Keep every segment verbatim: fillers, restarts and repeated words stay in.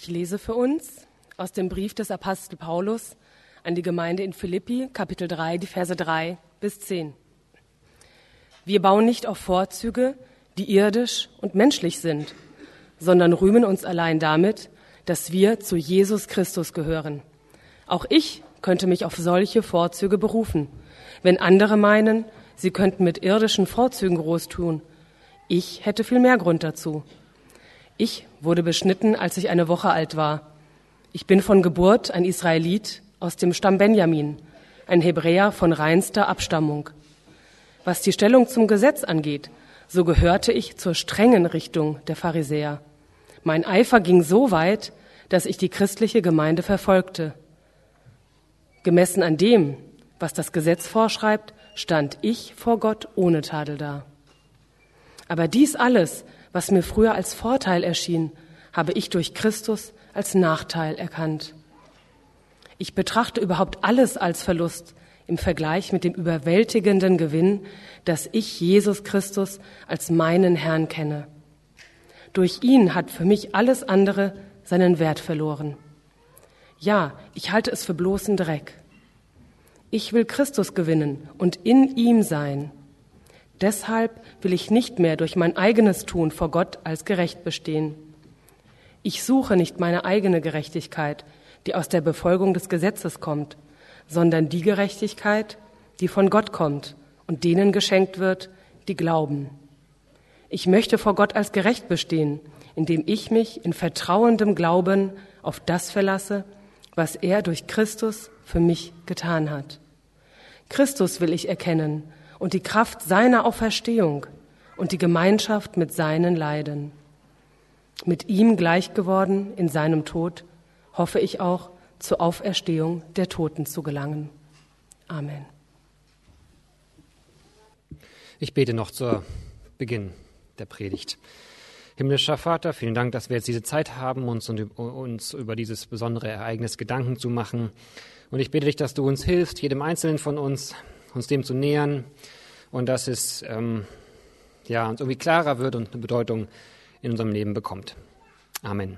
Ich lese für uns aus dem Brief des Apostel Paulus an die Gemeinde in Philippi, Kapitel drei, die Verse drei bis zehn. Wir bauen nicht auf Vorzüge, die irdisch und menschlich sind, sondern rühmen uns allein damit, dass wir zu Jesus Christus gehören. Auch ich könnte mich auf solche Vorzüge berufen, wenn andere meinen, sie könnten mit irdischen Vorzügen groß tun. Ich hätte viel mehr Grund dazu. Ich wurde beschnitten, als ich eine Woche alt war. Ich bin von Geburt ein Israelit aus dem Stamm Benjamin, ein Hebräer von reinster Abstammung. Was die Stellung zum Gesetz angeht, so gehörte ich zur strengen Richtung der Pharisäer. Mein Eifer ging so weit, dass ich die christliche Gemeinde verfolgte. Gemessen an dem, was das Gesetz vorschreibt, stand ich vor Gott ohne Tadel da. Aber dies alles, was mir früher als Vorteil erschien, habe ich durch Christus als Nachteil erkannt. Ich betrachte überhaupt alles als Verlust im Vergleich mit dem überwältigenden Gewinn, dass ich Jesus Christus als meinen Herrn kenne. Durch ihn hat für mich alles andere seinen Wert verloren. Ja, ich halte es für bloßen Dreck. Ich will Christus gewinnen und in ihm sein. Deshalb will ich nicht mehr durch mein eigenes Tun vor Gott als gerecht bestehen. Ich suche nicht meine eigene Gerechtigkeit, die aus der Befolgung des Gesetzes kommt, sondern die Gerechtigkeit, die von Gott kommt und denen geschenkt wird, die glauben. Ich möchte vor Gott als gerecht bestehen, indem ich mich in vertrauendem Glauben auf das verlasse, was er durch Christus für mich getan hat. Christus will ich erkennen und die Kraft seiner Auferstehung und die Gemeinschaft mit seinen Leiden. Mit ihm gleich geworden in seinem Tod, hoffe ich auch, zur Auferstehung der Toten zu gelangen. Amen. Ich bete noch zu Beginn der Predigt. Himmlischer Vater, vielen Dank, dass wir jetzt diese Zeit haben, uns, uns über dieses besondere Ereignis Gedanken zu machen. Und ich bitte dich, dass du uns hilfst, jedem Einzelnen von uns, uns dem zu nähern und dass es ähm, ja, uns irgendwie klarer wird und eine Bedeutung in unserem Leben bekommt. Amen.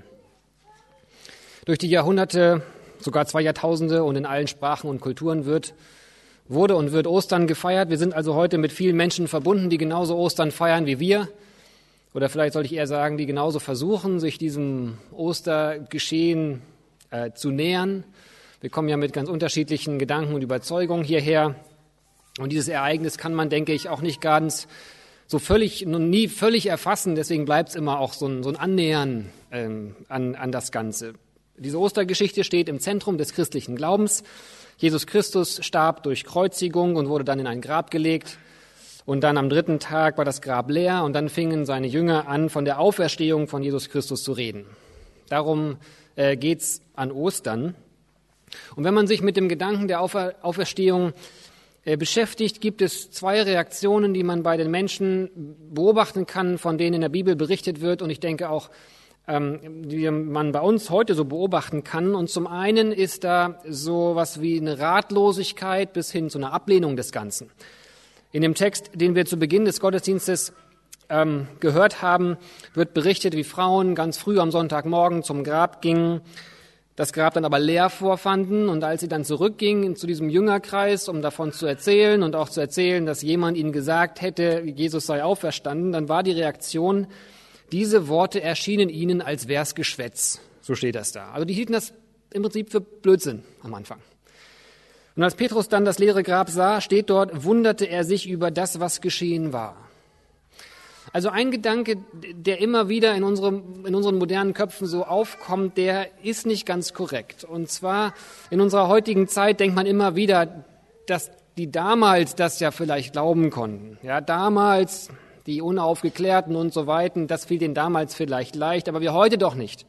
Durch die Jahrhunderte, sogar zwei Jahrtausende und in allen Sprachen und Kulturen wird, wurde und wird Ostern gefeiert. Wir sind also heute mit vielen Menschen verbunden, die genauso Ostern feiern wie wir. Oder vielleicht sollte ich eher sagen, die genauso versuchen, sich diesem Ostergeschehen äh, zu nähern. Wir kommen ja mit ganz unterschiedlichen Gedanken und Überzeugungen hierher. Und dieses Ereignis kann man, denke ich, auch nicht ganz so völlig, nie völlig erfassen. Deswegen bleibt es immer auch so ein, so ein Annähern ähm, an, an das Ganze. Diese Ostergeschichte steht im Zentrum des christlichen Glaubens. Jesus Christus starb durch Kreuzigung und wurde dann in ein Grab gelegt. Und dann am dritten Tag war das Grab leer und dann fingen seine Jünger an, von der Auferstehung von Jesus Christus zu reden. Darum äh, geht's an Ostern. Und wenn man sich mit dem Gedanken der Aufer- Auferstehung äh, beschäftigt, gibt es zwei Reaktionen, die man bei den Menschen beobachten kann, von denen in der Bibel berichtet wird. Und ich denke auch, ähm, die man bei uns heute so beobachten kann. Und zum einen ist da so was wie eine Ratlosigkeit bis hin zu einer Ablehnung des Ganzen. In dem Text, den wir zu Beginn des Gottesdienstes ähm, gehört haben, wird berichtet, wie Frauen ganz früh am Sonntagmorgen zum Grab gingen, das Grab dann aber leer vorfanden. Und als sie dann zurückgingen zu diesem Jüngerkreis, um davon zu erzählen und auch zu erzählen, dass jemand ihnen gesagt hätte, Jesus sei auferstanden, dann war die Reaktion, diese Worte erschienen ihnen, als wär's Geschwätz. So steht das da. Also die hielten das im Prinzip für Blödsinn am Anfang. Und als Petrus dann das leere Grab sah, steht dort, wunderte er sich über das, was geschehen war. Also ein Gedanke, der immer wieder in, unserem, in unseren modernen Köpfen so aufkommt, der ist nicht ganz korrekt. Und zwar in unserer heutigen Zeit denkt man immer wieder, dass die damals das ja vielleicht glauben konnten. Ja, damals die Unaufgeklärten und so weiter, das fiel denen damals vielleicht leicht, aber wir heute doch nicht.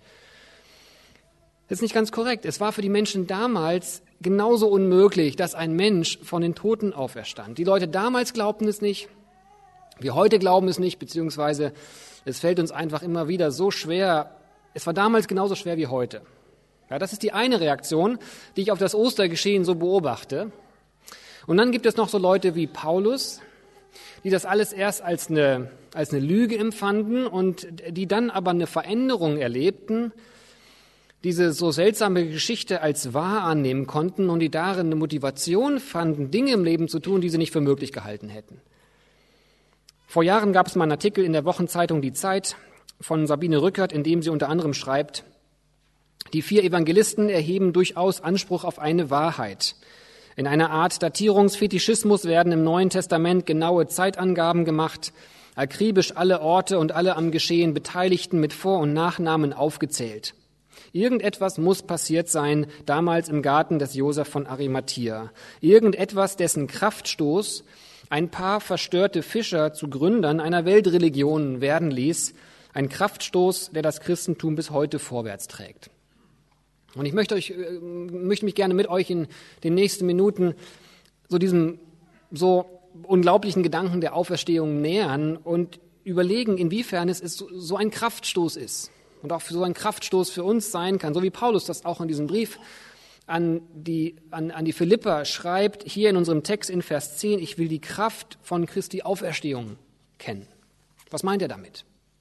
Das ist nicht ganz korrekt. Es war für die Menschen damals genauso unmöglich, dass ein Mensch von den Toten auferstand. Die Leute damals glaubten es nicht, wir heute glauben es nicht, beziehungsweise es fällt uns einfach immer wieder so schwer. Es war damals genauso schwer wie heute. Ja, das ist die eine Reaktion, die ich auf das Ostergeschehen so beobachte. Und dann gibt es noch so Leute wie Paulus, die das alles erst als eine, als eine Lüge empfanden und die dann aber eine Veränderung erlebten, diese so seltsame Geschichte als wahr annehmen konnten und die darin eine Motivation fanden, Dinge im Leben zu tun, die sie nicht für möglich gehalten hätten. Vor Jahren gab es mal einen Artikel in der Wochenzeitung Die Zeit von Sabine Rückert, in dem sie unter anderem schreibt, die vier Evangelisten erheben durchaus Anspruch auf eine Wahrheit. In einer Art Datierungsfetischismus werden im Neuen Testament genaue Zeitangaben gemacht, akribisch alle Orte und alle am Geschehen Beteiligten mit Vor- und Nachnamen aufgezählt. Irgendetwas muss passiert sein, damals im Garten des Josef von Arimathea. Irgendetwas, dessen Kraftstoß ein paar verstörte Fischer zu Gründern einer Weltreligion werden ließ. Ein Kraftstoß, der das Christentum bis heute vorwärts trägt. Und ich möchte, euch, möchte mich gerne mit euch in den nächsten Minuten so diesem so unglaublichen Gedanken der Auferstehung nähern und überlegen, inwiefern es so ein Kraftstoß ist und auch so ein Kraftstoß für uns sein kann, so wie Paulus das auch in diesem Brief an die, an, an die Philipper schreibt, hier in unserem Text in Vers zehn, ich will die Kraft von Christi Auferstehung kennen. Was meint er damit?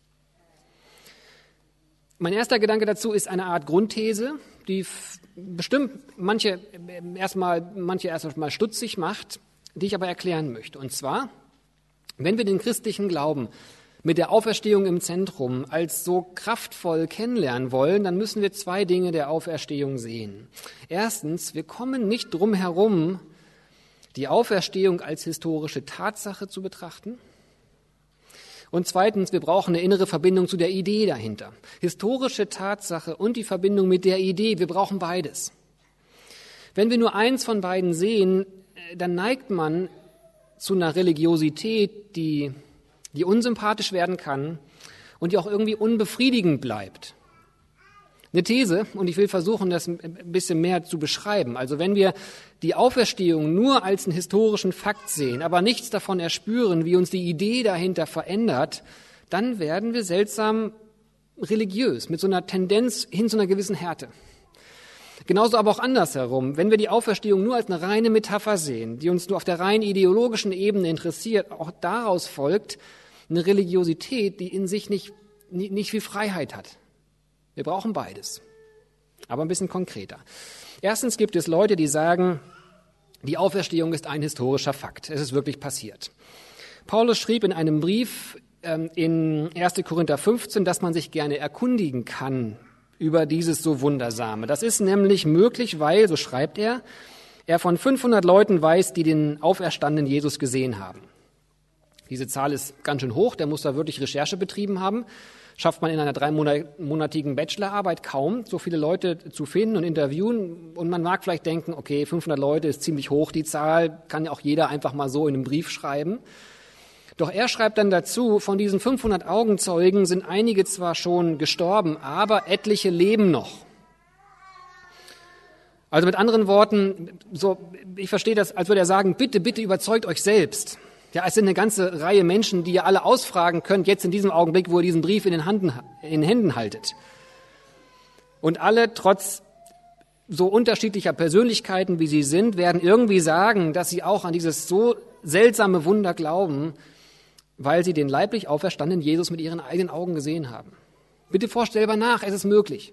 Mein erster Gedanke dazu ist eine Art Grundthese, die bestimmt manche erstmal, manche erstmal stutzig macht, die ich aber erklären möchte. Und zwar, wenn wir den christlichen Glauben mit der Auferstehung im Zentrum als so kraftvoll kennenlernen wollen, dann müssen wir zwei Dinge der Auferstehung sehen. Erstens, wir kommen nicht drum herum, die Auferstehung als historische Tatsache zu betrachten. Und zweitens, wir brauchen eine innere Verbindung zu der Idee dahinter. Historische Tatsache und die Verbindung mit der Idee, wir brauchen beides. Wenn wir nur eins von beiden sehen, dann neigt man zu einer Religiosität, die, die unsympathisch werden kann und die auch irgendwie unbefriedigend bleibt. Eine These, und ich will versuchen, das ein bisschen mehr zu beschreiben. Also wenn wir die Auferstehung nur als einen historischen Fakt sehen, aber nichts davon erspüren, wie uns die Idee dahinter verändert, dann werden wir seltsam religiös, mit so einer Tendenz hin zu einer gewissen Härte. Genauso aber auch andersherum. Wenn wir die Auferstehung nur als eine reine Metapher sehen, die uns nur auf der rein ideologischen Ebene interessiert, auch daraus folgt eine Religiosität, die in sich nicht, nicht, nicht viel Freiheit hat. Wir brauchen beides, aber ein bisschen konkreter. Erstens gibt es Leute, die sagen, die Auferstehung ist ein historischer Fakt. Es ist wirklich passiert. Paulus schrieb in einem Brief ähm, in erster Korinther fünfzehn, dass man sich gerne erkundigen kann über dieses so Wundersame. Das ist nämlich möglich, weil, so schreibt er, er von fünfhundert Leuten weiß, die den auferstandenen Jesus gesehen haben. Diese Zahl ist ganz schön hoch, der muss da wirklich Recherche betrieben haben. Schafft man in einer dreimonatigen Bachelorarbeit kaum, so viele Leute zu finden und interviewen. Und man mag vielleicht denken, okay, fünfhundert Leute ist ziemlich hoch, die Zahl kann ja auch jeder einfach mal so in einem Brief schreiben. Doch er schreibt dann dazu, von diesen fünfhundert Augenzeugen sind einige zwar schon gestorben, aber etliche leben noch. Also mit anderen Worten, so, ich verstehe das, als würde er sagen, bitte, bitte überzeugt euch selbst. Ja, es sind eine ganze Reihe Menschen, die ihr alle ausfragen könnt, jetzt in diesem Augenblick, wo ihr diesen Brief in den, Handen, in den Händen haltet. Und alle, trotz so unterschiedlicher Persönlichkeiten, wie sie sind, werden irgendwie sagen, dass sie auch an dieses so seltsame Wunder glauben, weil sie den leiblich auferstandenen Jesus mit ihren eigenen Augen gesehen haben. Bitte forscht selber nach, es ist möglich.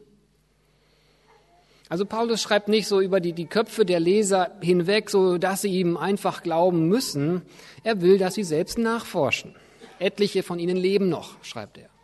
Also Paulus schreibt nicht so über die, die Köpfe der Leser hinweg, so dass sie ihm einfach glauben müssen. Er will, dass sie selbst nachforschen. Etliche von ihnen leben noch, schreibt er.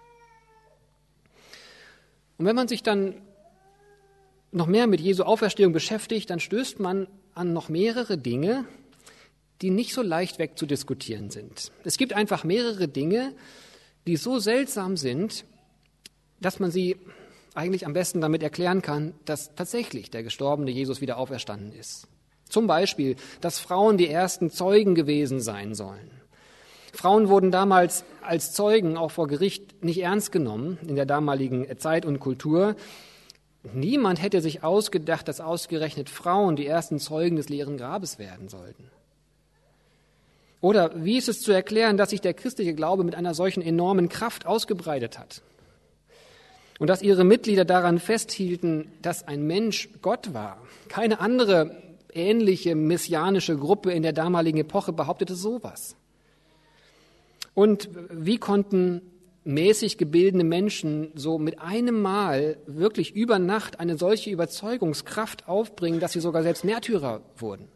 Und wenn man sich dann noch mehr mit Jesu Auferstehung beschäftigt, dann stößt man an noch mehrere Dinge, die nicht so leicht wegzudiskutieren sind. Es gibt einfach mehrere Dinge, die so seltsam sind, dass man sie eigentlich am besten damit erklären kann, dass tatsächlich der gestorbene Jesus wieder auferstanden ist. Zum Beispiel, dass Frauen die ersten Zeugen gewesen sein sollen. Frauen wurden damals als Zeugen auch vor Gericht nicht ernst genommen in der damaligen Zeit und Kultur. Niemand hätte sich ausgedacht, dass ausgerechnet Frauen die ersten Zeugen des leeren Grabes werden sollten. Oder wie ist es zu erklären, dass sich der christliche Glaube mit einer solchen enormen Kraft ausgebreitet hat? Und dass ihre Mitglieder daran festhielten, dass ein Mensch Gott war. Keine andere ähnliche messianische Gruppe in der damaligen Epoche behauptete sowas. Und wie konnten mäßig gebildete Menschen so mit einem Mal wirklich über Nacht eine solche Überzeugungskraft aufbringen, dass sie sogar selbst Märtyrer wurden.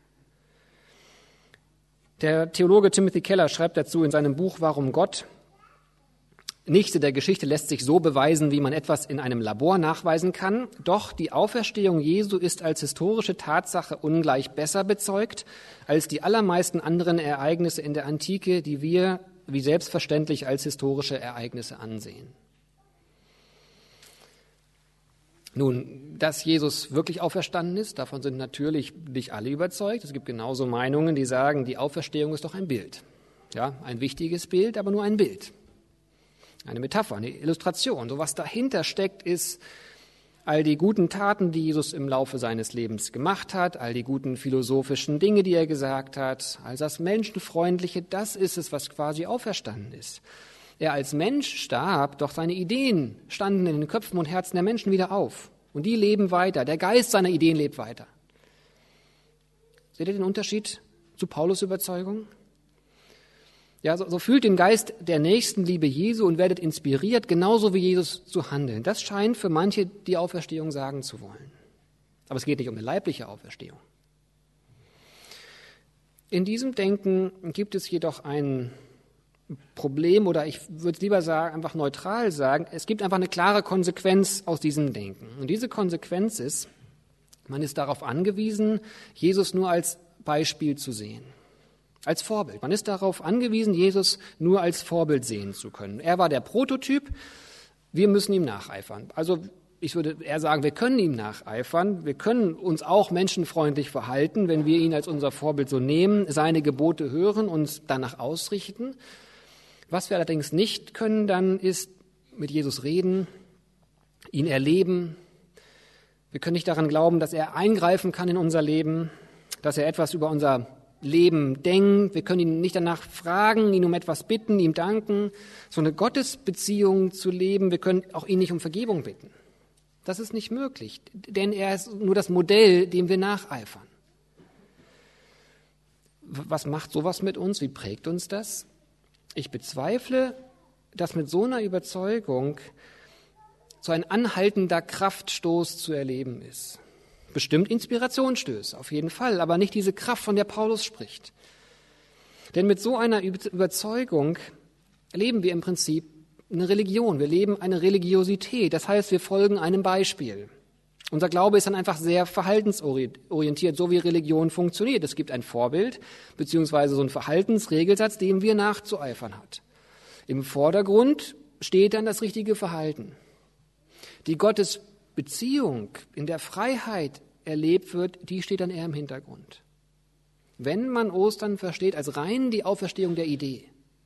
Der Theologe Timothy Keller schreibt dazu in seinem Buch Warum Gott: Nichts in der Geschichte lässt sich so beweisen, wie man etwas in einem Labor nachweisen kann. Doch die Auferstehung Jesu ist als historische Tatsache ungleich besser bezeugt als die allermeisten anderen Ereignisse in der Antike, die wir wie selbstverständlich als historische Ereignisse ansehen. Nun, dass Jesus wirklich auferstanden ist, davon sind natürlich nicht alle überzeugt. Es gibt genauso Meinungen, die sagen, die Auferstehung ist doch ein Bild. Ja, ein wichtiges Bild, aber nur ein Bild. Eine Metapher, eine Illustration. So was dahinter steckt, ist all die guten Taten, die Jesus im Laufe seines Lebens gemacht hat, all die guten philosophischen Dinge, die er gesagt hat, all das Menschenfreundliche, das ist es, was quasi auferstanden ist. Er als Mensch starb, doch seine Ideen standen in den Köpfen und Herzen der Menschen wieder auf. Und die leben weiter. Der Geist seiner Ideen lebt weiter. Seht ihr den Unterschied zu Paulus' Überzeugung? Ja, so, so fühlt den Geist der Nächstenliebe Jesu und werdet inspiriert, genauso wie Jesus zu handeln. Das scheint für manche die Auferstehung sagen zu wollen. Aber es geht nicht um eine leibliche Auferstehung. In diesem Denken gibt es jedoch ein Problem, oder ich würde es lieber sagen, einfach neutral sagen, es gibt einfach eine klare Konsequenz aus diesem Denken. Und diese Konsequenz ist, man ist darauf angewiesen, Jesus nur als Beispiel zu sehen. Als Vorbild. Man ist darauf angewiesen, Jesus nur als Vorbild sehen zu können. Er war der Prototyp, wir müssen ihm nacheifern. Also ich würde eher sagen, wir können ihm nacheifern, wir können uns auch menschenfreundlich verhalten, wenn wir ihn als unser Vorbild so nehmen, seine Gebote hören, uns danach ausrichten. Was wir allerdings nicht können dann, ist mit Jesus reden, ihn erleben. Wir können nicht daran glauben, dass er eingreifen kann in unser Leben, dass er etwas über unser Leben denkt. Wir können ihn nicht danach fragen, ihn um etwas bitten, ihm danken, so eine Gottesbeziehung zu leben. Wir können auch ihn nicht um Vergebung bitten. Das ist nicht möglich, denn er ist nur das Modell, dem wir nacheifern. Was macht sowas mit uns? Wie prägt uns das? Ich bezweifle, dass mit so einer Überzeugung so ein anhaltender Kraftstoß zu erleben ist. Bestimmt Inspirationsstöße, auf jeden Fall, aber nicht diese Kraft, von der Paulus spricht. Denn mit so einer Überzeugung leben wir im Prinzip eine Religion, wir leben eine Religiosität, das heißt, wir folgen einem Beispiel. Unser Glaube ist dann einfach sehr verhaltensorientiert, so wie Religion funktioniert. Es gibt ein Vorbild, beziehungsweise so einen Verhaltensregelsatz, dem wir nachzueifern hat. Im Vordergrund steht dann das richtige Verhalten. Die Gottesbeziehung, in der Freiheit erlebt wird, die steht dann eher im Hintergrund. Wenn man Ostern versteht als rein die Auferstehung der Idee.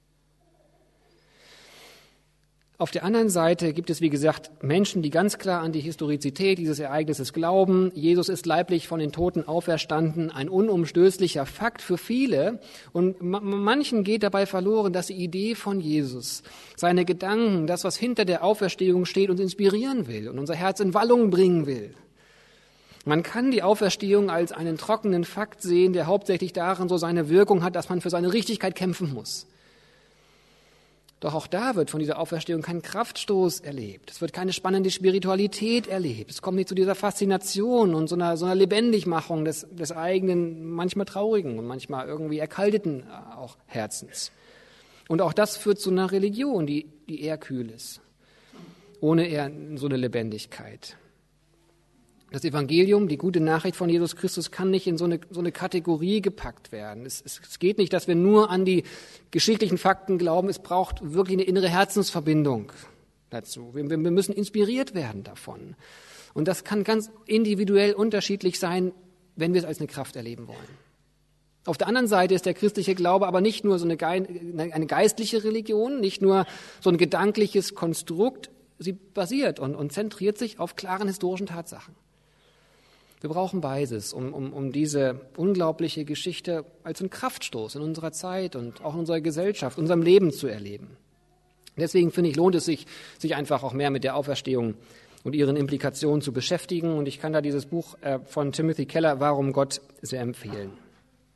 Auf der anderen Seite gibt es, wie gesagt, Menschen, die ganz klar an die Historizität dieses Ereignisses glauben. Jesus ist leiblich von den Toten auferstanden, ein unumstößlicher Fakt für viele. Und manchen geht dabei verloren, dass die Idee von Jesus, seine Gedanken, das, was hinter der Auferstehung steht, uns inspirieren will und unser Herz in Wallung bringen will. Man kann die Auferstehung als einen trockenen Fakt sehen, der hauptsächlich darin so seine Wirkung hat, dass man für seine Richtigkeit kämpfen muss. Doch auch da wird von dieser Auferstehung kein Kraftstoß erlebt. Es wird keine spannende Spiritualität erlebt. Es kommt nicht zu dieser Faszination und so einer, so einer Lebendigmachung des, des eigenen, manchmal traurigen und manchmal irgendwie erkalteten auch Herzens. Und auch das führt zu einer Religion, die, die eher kühl ist, ohne eher so eine Lebendigkeit. Das Evangelium, die gute Nachricht von Jesus Christus, kann nicht in so eine, so eine Kategorie gepackt werden. Es, es, es geht nicht, dass wir nur an die geschichtlichen Fakten glauben. Es braucht wirklich eine innere Herzensverbindung dazu. Wir, wir müssen inspiriert werden davon. Und das kann ganz individuell unterschiedlich sein, wenn wir es als eine Kraft erleben wollen. Auf der anderen Seite ist der christliche Glaube aber nicht nur so eine, eine geistliche Religion, nicht nur so ein gedankliches Konstrukt. Sie basiert und, und zentriert sich auf klaren historischen Tatsachen. Wir brauchen beides, um, um, um diese unglaubliche Geschichte als einen Kraftstoß in unserer Zeit und auch in unserer Gesellschaft, unserem Leben zu erleben. Deswegen finde ich, lohnt es sich, sich einfach auch mehr mit der Auferstehung und ihren Implikationen zu beschäftigen. Und ich kann da dieses Buch äh, von Timothy Keller, Warum Gott, sehr empfehlen.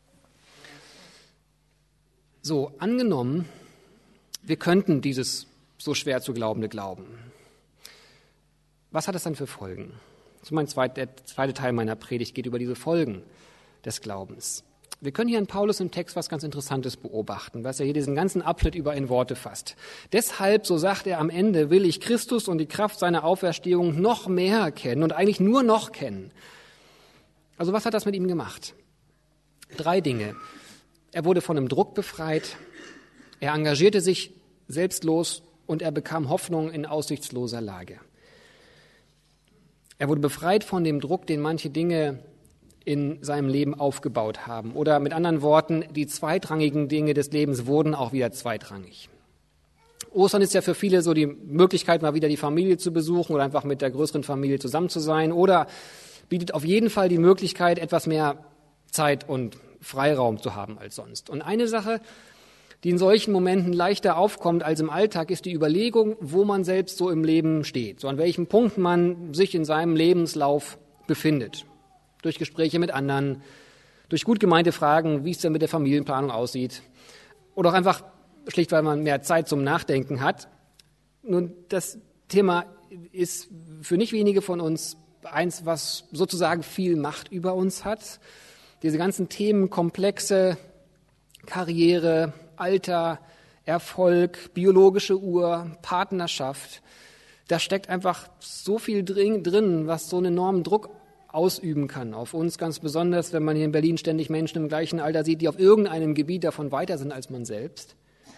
So, angenommen, wir könnten dieses so schwer zu glaubende Glauben. Was hat das dann für Folgen? So mein zweit, der zweite Teil meiner Predigt geht über diese Folgen des Glaubens. Wir können hier in Paulus im Text was ganz Interessantes beobachten, was er hier diesen ganzen Abschnitt über in Worte fasst. Deshalb, so sagt er am Ende, will ich Christus und die Kraft seiner Auferstehung noch mehr kennen und eigentlich nur noch kennen. Also was hat das mit ihm gemacht? Drei Dinge. Er wurde von einem Druck befreit, er engagierte sich selbstlos und er bekam Hoffnung in aussichtsloser Lage. Er wurde befreit von dem Druck, den manche Dinge in seinem Leben aufgebaut haben. Oder mit anderen Worten, die zweitrangigen Dinge des Lebens wurden auch wieder zweitrangig. Ostern ist ja für viele so die Möglichkeit, mal wieder die Familie zu besuchen oder einfach mit der größeren Familie zusammen zu sein. Oder bietet auf jeden Fall die Möglichkeit, etwas mehr Zeit und Freiraum zu haben als sonst. Und eine Sache, die in solchen Momenten leichter aufkommt als im Alltag, ist die Überlegung, wo man selbst so im Leben steht, so an welchem Punkt man sich in seinem Lebenslauf befindet. Durch Gespräche mit anderen, durch gut gemeinte Fragen, wie es denn mit der Familienplanung aussieht. Oder auch einfach schlicht, weil man mehr Zeit zum Nachdenken hat. Nun, das Thema ist für nicht wenige von uns eins, was sozusagen viel Macht über uns hat. Diese ganzen Themenkomplexe, Karriere, Alter, Erfolg, biologische Uhr, Partnerschaft. Da steckt einfach so viel drin, was so einen enormen Druck ausüben kann auf uns, ganz besonders, wenn man hier in Berlin ständig Menschen im gleichen Alter sieht, die auf irgendeinem Gebiet davon weiter sind als man selbst.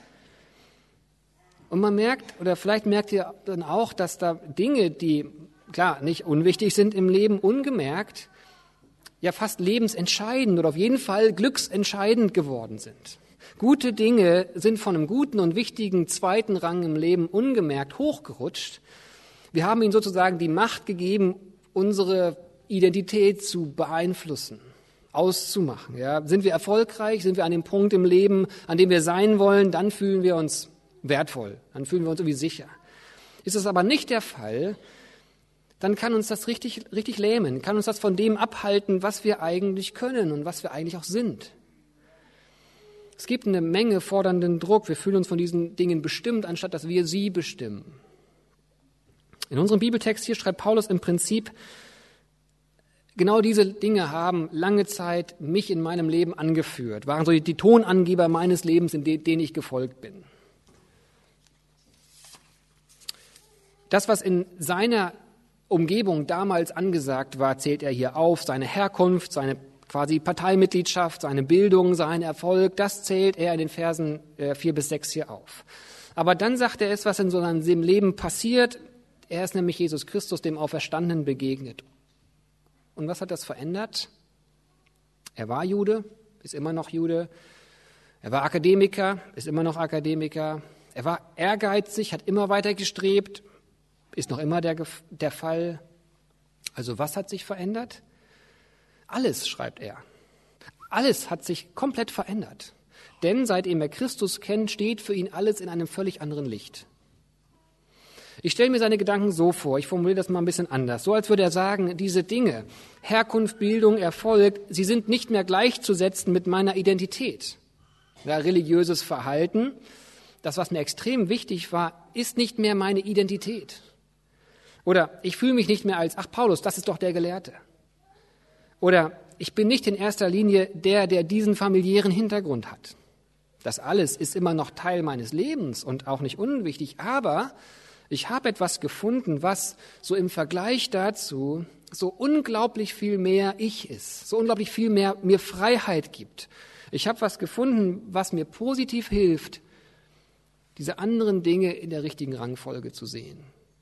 Und man merkt, oder vielleicht merkt ihr dann auch, dass da Dinge, die, klar, nicht unwichtig sind im Leben, ungemerkt, ja fast lebensentscheidend oder auf jeden Fall glücksentscheidend geworden sind. Gute Dinge sind von einem guten und wichtigen zweiten Rang im Leben ungemerkt hochgerutscht. Wir haben ihnen sozusagen die Macht gegeben, unsere Identität zu beeinflussen, auszumachen. Ja. Sind wir erfolgreich, sind wir an dem Punkt im Leben, an dem wir sein wollen, dann fühlen wir uns wertvoll, dann fühlen wir uns irgendwie sicher. Ist es aber nicht der Fall, dann kann uns das richtig, richtig lähmen, kann uns das von dem abhalten, was wir eigentlich können und was wir eigentlich auch sind. Es gibt eine Menge fordernden Druck, wir fühlen uns von diesen Dingen bestimmt, anstatt dass wir sie bestimmen. In unserem Bibeltext hier schreibt Paulus im Prinzip, genau diese Dinge haben lange Zeit mich in meinem Leben angeführt, waren so die, die Tonangeber meines Lebens, in de, denen ich gefolgt bin. Das, was in seiner Umgebung damals angesagt war, zählt er hier auf, seine Herkunft, seine quasi Parteimitgliedschaft, seine Bildung, sein Erfolg, das zählt er in den Versen vier bis sechs hier auf. Aber dann sagt er es, was in so seinem Leben passiert, er ist nämlich Jesus Christus, dem Auferstandenen, begegnet. Und was hat das verändert? Er war Jude, ist immer noch Jude. Er war Akademiker, ist immer noch Akademiker. Er war ehrgeizig, hat immer weiter gestrebt, ist noch immer der, der Fall. Also was hat sich verändert? Alles, schreibt er. Alles hat sich komplett verändert. Denn seitdem er Christus kennt, steht für ihn alles in einem völlig anderen Licht. Ich stelle mir seine Gedanken so vor, ich formuliere das mal ein bisschen anders, so als würde er sagen, diese Dinge, Herkunft, Bildung, Erfolg, sie sind nicht mehr gleichzusetzen mit meiner Identität. Ja, religiöses Verhalten, das, was mir extrem wichtig war, ist nicht mehr meine Identität. Oder ich fühle mich nicht mehr als, ach Paulus, das ist doch der Gelehrte. Oder ich bin nicht in erster Linie der, der diesen familiären Hintergrund hat. Das alles ist immer noch Teil meines Lebens und auch nicht unwichtig, aber ich habe etwas gefunden, was so im Vergleich dazu so unglaublich viel mehr ich ist, so unglaublich viel mehr mir Freiheit gibt. Ich habe was gefunden, was mir positiv hilft, diese anderen Dinge in der richtigen Rangfolge zu sehen.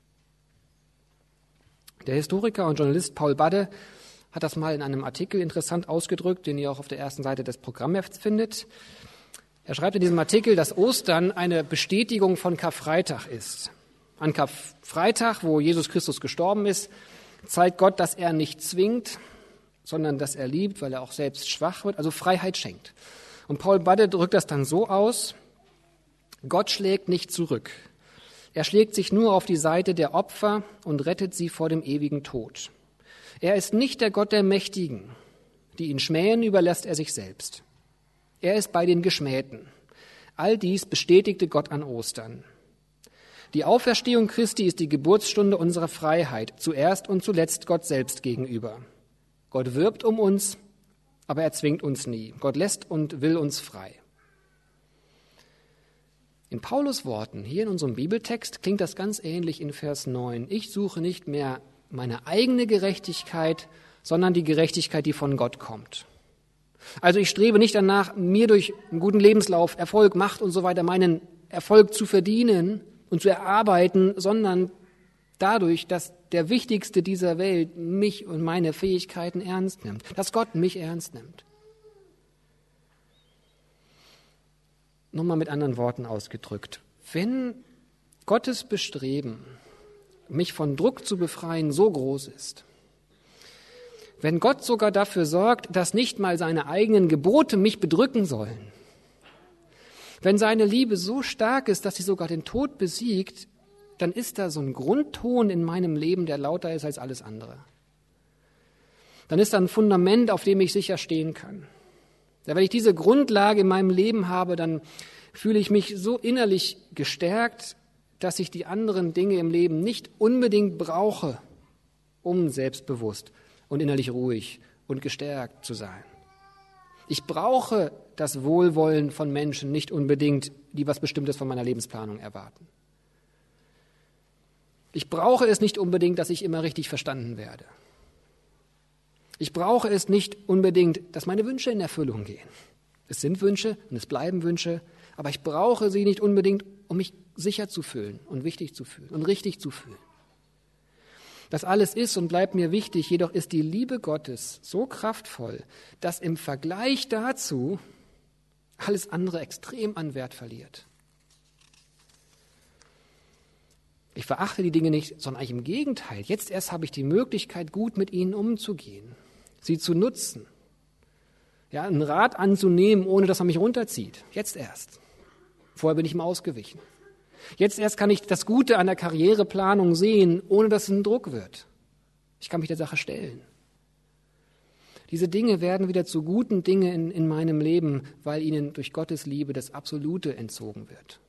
Der Historiker und Journalist Paul Badde hat das mal in einem Artikel interessant ausgedrückt, den ihr auch auf der ersten Seite des Programmhefts findet. Er schreibt in diesem Artikel, dass Ostern eine Bestätigung von Karfreitag ist. An Karfreitag, wo Jesus Christus gestorben ist, zeigt Gott, dass er nicht zwingt, sondern dass er liebt, weil er auch selbst schwach wird, also Freiheit schenkt. Und Paul Badde drückt das dann so aus, Gott schlägt nicht zurück. Er schlägt sich nur auf die Seite der Opfer und rettet sie vor dem ewigen Tod. Er ist nicht der Gott der Mächtigen. Die ihn schmähen, überlässt er sich selbst. Er ist bei den Geschmähten. All dies bestätigte Gott an Ostern. Die Auferstehung Christi ist die Geburtsstunde unserer Freiheit, zuerst und zuletzt Gott selbst gegenüber. Gott wirbt um uns, aber er zwingt uns nie. Gott lässt und will uns frei. In Paulus Worten, hier in unserem Bibeltext, klingt das ganz ähnlich in Vers neun. Ich suche nicht mehr meine eigene Gerechtigkeit, sondern die Gerechtigkeit, die von Gott kommt. Also ich strebe nicht danach, mir durch einen guten Lebenslauf, Erfolg, Macht und so weiter meinen Erfolg zu verdienen und zu erarbeiten, sondern dadurch, dass der Wichtigste dieser Welt mich und meine Fähigkeiten ernst nimmt, dass Gott mich ernst nimmt. Nochmal mit anderen Worten ausgedrückt. Wenn Gottes Bestreben, mich von Druck zu befreien, so groß ist, wenn Gott sogar dafür sorgt, dass nicht mal seine eigenen Gebote mich bedrücken sollen, wenn seine Liebe so stark ist, dass sie sogar den Tod besiegt, dann ist da so ein Grundton in meinem Leben, der lauter ist als alles andere. Dann ist da ein Fundament, auf dem ich sicher stehen kann. Ja, wenn ich diese Grundlage in meinem Leben habe, dann fühle ich mich so innerlich gestärkt, dass ich die anderen Dinge im Leben nicht unbedingt brauche, um selbstbewusst und innerlich ruhig und gestärkt zu sein. Ich brauche das Wohlwollen von Menschen nicht unbedingt, die was Bestimmtes von meiner Lebensplanung erwarten. Ich brauche es nicht unbedingt, dass ich immer richtig verstanden werde. Ich brauche es nicht unbedingt, dass meine Wünsche in Erfüllung gehen. Es sind Wünsche und es bleiben Wünsche, aber ich brauche sie nicht unbedingt, um mich sicher zu fühlen und wichtig zu fühlen und richtig zu fühlen. Das alles ist und bleibt mir wichtig, jedoch ist die Liebe Gottes so kraftvoll, dass im Vergleich dazu alles andere extrem an Wert verliert. Ich verachte die Dinge nicht, sondern eigentlich im Gegenteil. Jetzt erst habe ich die Möglichkeit, gut mit ihnen umzugehen, sie zu nutzen, ja, einen Rat anzunehmen, ohne dass er mich runterzieht. Jetzt erst. Vorher bin ich ihm ausgewichen. Jetzt erst kann ich das Gute an der Karriereplanung sehen, ohne dass es ein Druck wird. Ich kann mich der Sache stellen. Diese Dinge werden wieder zu guten Dingen in, in meinem Leben, weil ihnen durch Gottes Liebe das Absolute entzogen wird.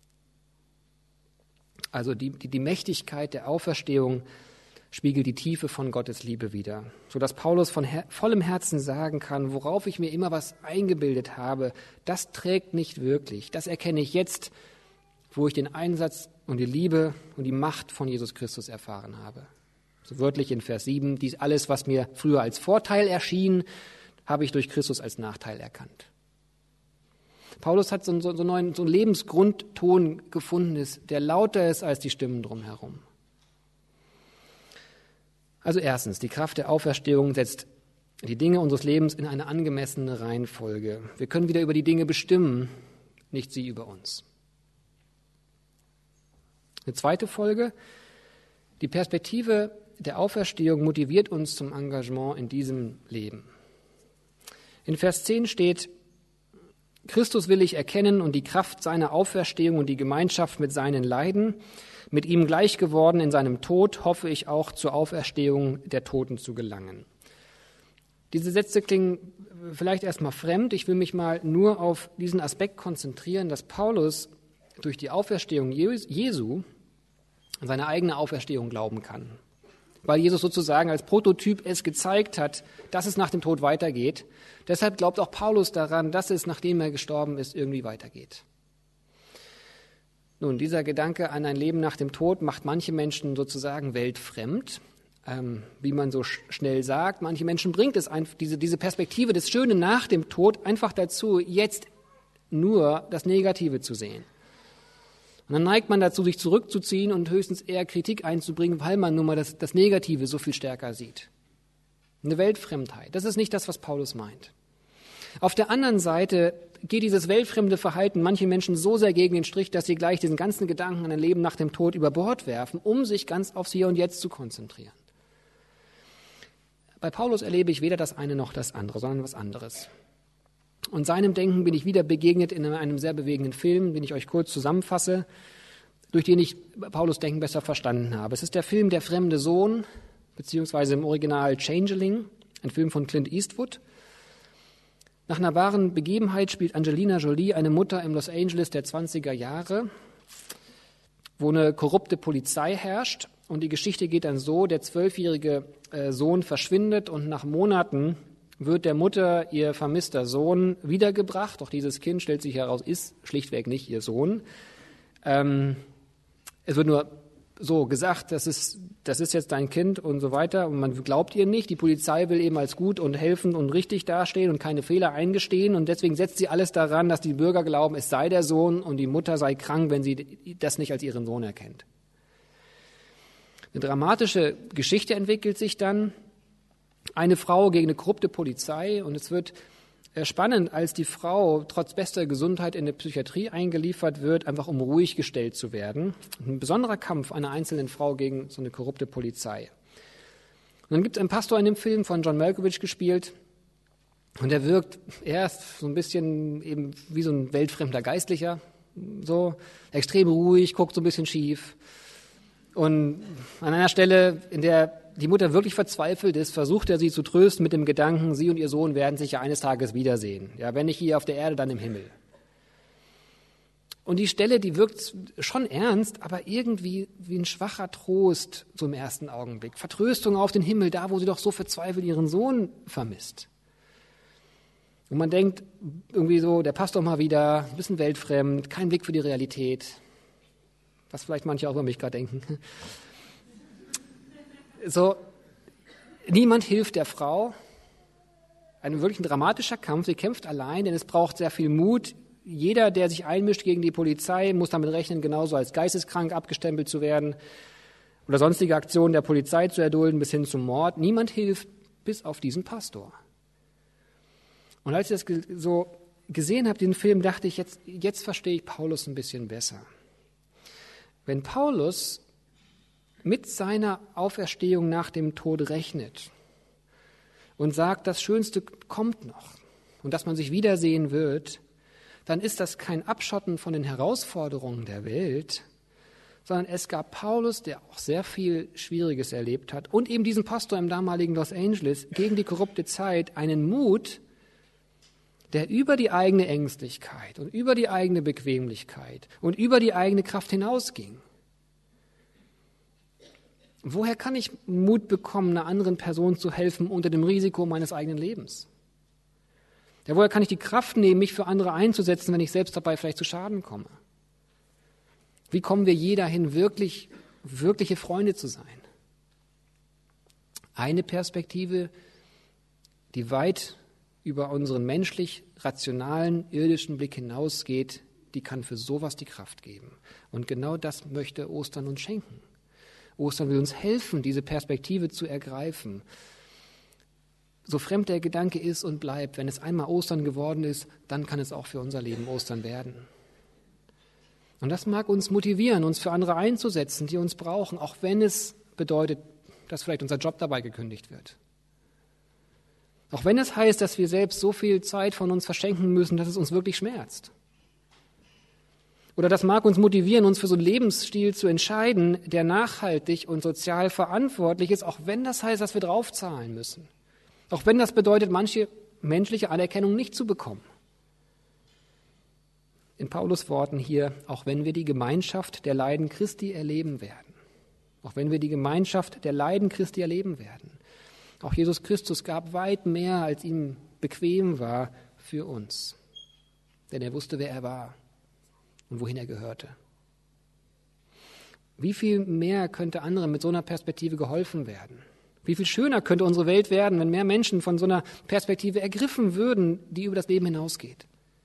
Also die, die, die Mächtigkeit der Auferstehung spiegelt die Tiefe von Gottes Liebe wider, sodass Paulus von her- vollem Herzen sagen kann, worauf ich mir immer was eingebildet habe, das trägt nicht wirklich. Das erkenne ich jetzt, wo ich den Einsatz und die Liebe und die Macht von Jesus Christus erfahren habe. So wörtlich in Vers sieben, dies alles, was mir früher als Vorteil erschien, habe ich durch Christus als Nachteil erkannt. Paulus hat so, so, so, einen, so einen Lebensgrundton gefunden, ist, der lauter ist als die Stimmen drumherum. Also erstens, die Kraft der Auferstehung setzt die Dinge unseres Lebens in eine angemessene Reihenfolge. Wir können wieder über die Dinge bestimmen, nicht sie über uns. Eine zweite Folge, die Perspektive der Auferstehung motiviert uns zum Engagement in diesem Leben. In Vers zehn steht, Christus will ich erkennen und die Kraft seiner Auferstehung und die Gemeinschaft mit seinen Leiden, mit ihm gleich geworden in seinem Tod, hoffe ich auch zur Auferstehung der Toten zu gelangen. Diese Sätze klingen vielleicht erstmal fremd. Ich will mich mal nur auf diesen Aspekt konzentrieren, dass Paulus durch die Auferstehung Jesu an seine eigene Auferstehung glauben kann. Weil Jesus sozusagen als Prototyp es gezeigt hat, dass es nach dem Tod weitergeht. Deshalb glaubt auch Paulus daran, dass es, nachdem er gestorben ist, irgendwie weitergeht. Nun, dieser Gedanke an ein Leben nach dem Tod macht manche Menschen sozusagen weltfremd, ähm, wie man so sch- schnell sagt. Manche Menschen bringt es einfach, diese, diese Perspektive des Schönen nach dem Tod einfach dazu, jetzt nur das Negative zu sehen. Und dann neigt man dazu, sich zurückzuziehen und höchstens eher Kritik einzubringen, weil man nun mal das, das Negative so viel stärker sieht. Eine Weltfremdheit. Das ist nicht das, was Paulus meint. Auf der anderen Seite geht dieses weltfremde Verhalten manchen Menschen so sehr gegen den Strich, dass sie gleich diesen ganzen Gedanken an ein Leben nach dem Tod über Bord werfen, um sich ganz aufs Hier und Jetzt zu konzentrieren. Bei Paulus erlebe ich weder das eine noch das andere, sondern was anderes. Und seinem Denken bin ich wieder begegnet in einem sehr bewegenden Film, den ich euch kurz zusammenfasse, durch den ich Paulus Denken besser verstanden habe. Es ist der Film Der fremde Sohn, beziehungsweise im Original Changeling, ein Film von Clint Eastwood. Nach einer wahren Begebenheit spielt Angelina Jolie eine Mutter im Los Angeles der zwanziger Jahre, wo eine korrupte Polizei herrscht. Und die Geschichte geht dann so, der zwölfjährige äh, Sohn verschwindet und nach Monaten wird der Mutter ihr vermisster Sohn wiedergebracht. Auch dieses Kind, stellt sich heraus, ist schlichtweg nicht ihr Sohn. Ähm, es wird nur so gesagt, das ist, das ist jetzt dein Kind und so weiter. Und man glaubt ihr nicht. Die Polizei will eben als gut und helfen und richtig dastehen und keine Fehler eingestehen. Und deswegen setzt sie alles daran, dass die Bürger glauben, es sei der Sohn und die Mutter sei krank, wenn sie das nicht als ihren Sohn erkennt. Eine dramatische Geschichte entwickelt sich dann. Eine Frau gegen eine korrupte Polizei. Und es wird spannend, als die Frau trotz bester Gesundheit in der Psychiatrie eingeliefert wird, einfach um ruhig gestellt zu werden. Ein besonderer Kampf einer einzelnen Frau gegen so eine korrupte Polizei. Und dann gibt es einen Pastor in dem Film, von John Malkovich gespielt. Und der wirkt erst so ein bisschen eben wie so ein weltfremder Geistlicher. So extrem ruhig, guckt so ein bisschen schief. Und an einer Stelle, in der die Mutter wirklich verzweifelt ist, versucht er sie zu trösten mit dem Gedanken, sie und ihr Sohn werden sich ja eines Tages wiedersehen. Ja, wenn nicht hier auf der Erde, dann im Himmel. Und die Stelle, die wirkt schon ernst, aber irgendwie wie ein schwacher Trost, so im ersten Augenblick. Vertröstung auf den Himmel, da wo sie doch so verzweifelt ihren Sohn vermisst. Und man denkt irgendwie so, der passt doch mal wieder, ein bisschen weltfremd, kein Blick für die Realität. Was vielleicht manche auch über mich gerade denken. So, niemand hilft der Frau. Ein wirklich ein dramatischer Kampf. Sie kämpft allein, denn es braucht sehr viel Mut. Jeder, der sich einmischt gegen die Polizei, muss damit rechnen, genauso als geisteskrank abgestempelt zu werden oder sonstige Aktionen der Polizei zu erdulden bis hin zum Mord. Niemand hilft, bis auf diesen Pastor. Und als ich das so gesehen habe, den Film, dachte ich, jetzt, jetzt verstehe ich Paulus ein bisschen besser. Wenn Paulus mit seiner Auferstehung nach dem Tod rechnet und sagt, das Schönste kommt noch und dass man sich wiedersehen wird, dann ist das kein Abschotten von den Herausforderungen der Welt, sondern es gab Paulus, der auch sehr viel Schwieriges erlebt hat, und eben diesen Pastor im damaligen Los Angeles gegen die korrupte Zeit, einen Mut, der über die eigene Ängstlichkeit und über die eigene Bequemlichkeit und über die eigene Kraft hinausging. Woher kann ich Mut bekommen, einer anderen Person zu helfen unter dem Risiko meines eigenen Lebens? Ja, woher kann ich die Kraft nehmen, mich für andere einzusetzen, wenn ich selbst dabei vielleicht zu Schaden komme? Wie kommen wir je dahin, wirklich, wirkliche Freunde zu sein? Eine Perspektive, die weit über unseren menschlich rationalen, irdischen Blick hinausgeht, die kann für sowas die Kraft geben. Und genau das möchte Ostern uns schenken. Ostern will uns helfen, diese Perspektive zu ergreifen. So fremd der Gedanke ist und bleibt, wenn es einmal Ostern geworden ist, dann kann es auch für unser Leben Ostern werden. Und das mag uns motivieren, uns für andere einzusetzen, die uns brauchen, auch wenn es bedeutet, dass vielleicht unser Job dabei gekündigt wird. Auch wenn es heißt, dass wir selbst so viel Zeit von uns verschenken müssen, dass es uns wirklich schmerzt. Oder das mag uns motivieren, uns für so einen Lebensstil zu entscheiden, der nachhaltig und sozial verantwortlich ist, auch wenn das heißt, dass wir draufzahlen müssen. Auch wenn das bedeutet, manche menschliche Anerkennung nicht zu bekommen. In Paulus Worten hier, auch wenn wir die Gemeinschaft der Leiden Christi erleben werden. Auch wenn wir die Gemeinschaft der Leiden Christi erleben werden. Auch Jesus Christus gab weit mehr, als ihm bequem war, für uns. Denn er wusste, wer er war und wohin er gehörte. Wie viel mehr könnte anderen mit so einer Perspektive geholfen werden? Wie viel schöner könnte unsere Welt werden, wenn mehr Menschen von so einer Perspektive ergriffen würden, die über das Leben hinausgeht?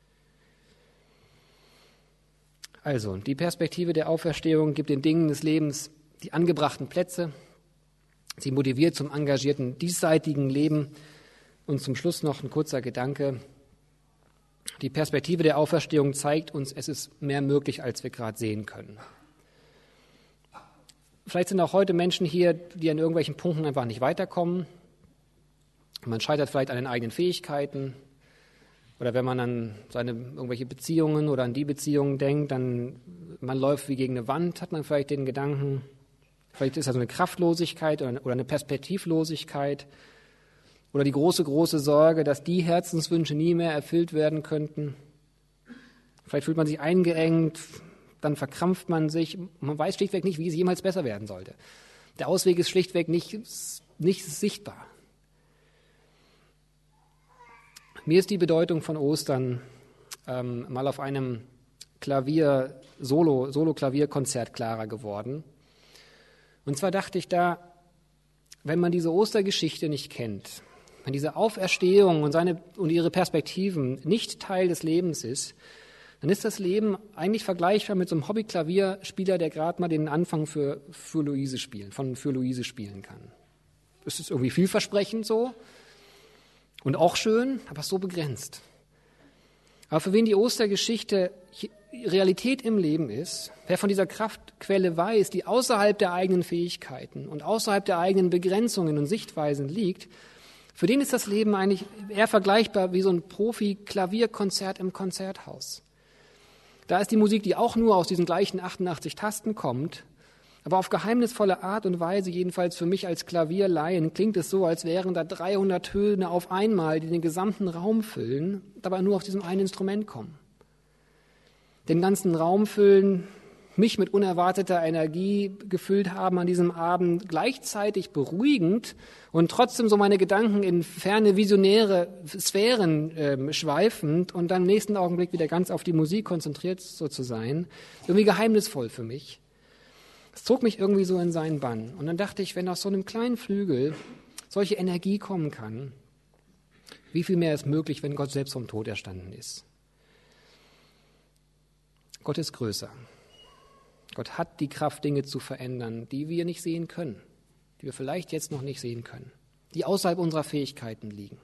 Also, die Perspektive der Auferstehung gibt den Dingen des Lebens die angebrachten Plätze. Sie motiviert zum engagierten diesseitigen Leben. Und zum Schluss noch ein kurzer Gedanke. Die Perspektive der Auferstehung zeigt uns, es ist mehr möglich, als wir gerade sehen können. Vielleicht sind auch heute Menschen hier, die an irgendwelchen Punkten einfach nicht weiterkommen. Man scheitert vielleicht an den eigenen Fähigkeiten. Oder wenn man an seine irgendwelche Beziehungen oder an die Beziehungen denkt, dann man läuft wie gegen eine Wand, hat man vielleicht den Gedanken, vielleicht ist das so eine Kraftlosigkeit oder eine Perspektivlosigkeit oder die große, große Sorge, dass die Herzenswünsche nie mehr erfüllt werden könnten. Vielleicht fühlt man sich eingeengt, dann verkrampft man sich. Man weiß schlichtweg nicht, wie es jemals besser werden sollte. Der Ausweg ist schlichtweg nicht, nicht sichtbar. Mir ist die Bedeutung von Ostern ähm, mal auf einem Klavier, Solo, Solo-Klavierkonzert klarer geworden. Und zwar dachte ich da, wenn man diese Ostergeschichte nicht kennt, wenn diese Auferstehung und, seine, und ihre Perspektiven nicht Teil des Lebens ist, dann ist das Leben eigentlich vergleichbar mit so einem Hobby-Klavierspieler, der gerade mal den Anfang für, für Luise spielen, von für Luise spielen kann. Es ist irgendwie vielversprechend so und auch schön, aber so begrenzt. Aber für wen die Ostergeschichte Realität im Leben ist, wer von dieser Kraftquelle weiß, die außerhalb der eigenen Fähigkeiten und außerhalb der eigenen Begrenzungen und Sichtweisen liegt, für den ist das Leben eigentlich eher vergleichbar wie so ein Profi-Klavierkonzert im Konzerthaus. Da ist die Musik, die auch nur aus diesen gleichen achtundachtzig Tasten kommt, aber auf geheimnisvolle Art und Weise, jedenfalls für mich als Klavierlaien, klingt es so, als wären da dreihundert Töne auf einmal, die den gesamten Raum füllen, dabei nur auf diesem einen Instrument kommen. Den ganzen Raum füllen, mich mit unerwarteter Energie gefüllt haben an diesem Abend, gleichzeitig beruhigend und trotzdem so meine Gedanken in ferne visionäre Sphären äh, schweifend und dann im nächsten Augenblick wieder ganz auf die Musik konzentriert so zu sein, irgendwie geheimnisvoll für mich. Es zog mich irgendwie so in seinen Bann. Und dann dachte ich, wenn aus so einem kleinen Flügel solche Energie kommen kann, wie viel mehr ist möglich, wenn Gott selbst vom Tod erstanden ist? Gott ist größer. Gott hat die Kraft, Dinge zu verändern, die wir nicht sehen können, die wir vielleicht jetzt noch nicht sehen können, die außerhalb unserer Fähigkeiten liegen.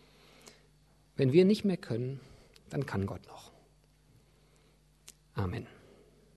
Wenn wir nicht mehr können, dann kann Gott noch. Amen.